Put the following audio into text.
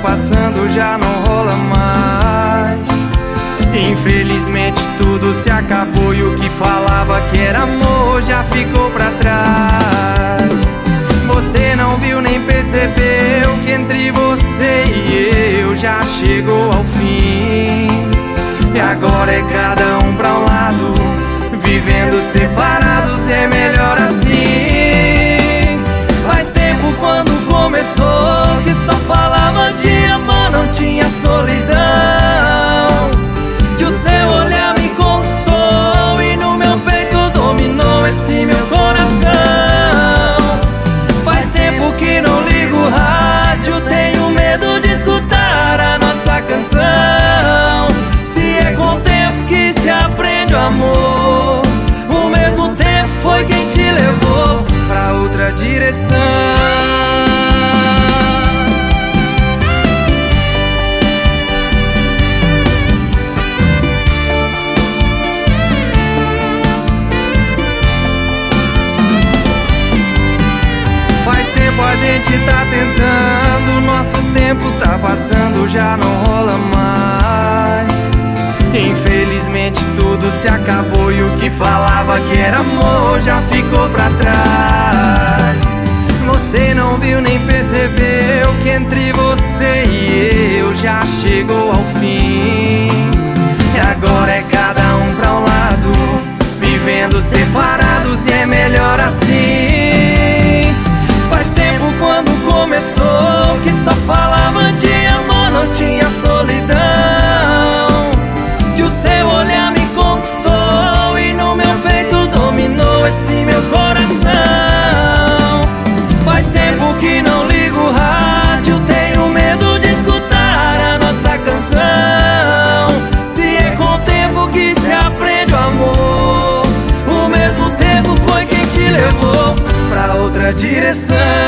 passando já não rola mais. Infelizmente tudo se acabou e o que falava que era amor já ficou pra trás. Você não viu nem percebeu que entre você e eu já chegou ao fim. E agora é cada um pra um lado, vivendo separados, é melhor assim. Faz tempo quando começou que só falava de amor, não tinha solidão. Que o seu olhar me conquistou e no meu peito dominou esse meu coração. Faz tempo que não ligo o rádio, tenho medo de escutar a nossa canção. Se é com o tempo que se aprende o amor, o mesmo tempo foi quem te levou pra outra direção. A gente tá tentando, nosso tempo tá passando, já não rola mais. Infelizmente tudo se acabou e o que falava que era amor já ficou pra trás. Você não viu nem percebeu que entre você e eu já chegou ao fim. E agora é cada um pra um lado, vivendo separados, e é melhor assim. Faz tempo quando começou que só falava de amor, não tinha solidão. Que o seu olhar me conquistou e no meu peito dominou esse meu coração. Faz tempo que não ligo o rádio, tenho medo de escutar a nossa canção. Se é com o tempo que se aprende o amor, o mesmo tempo foi quem te levou pra outra direção.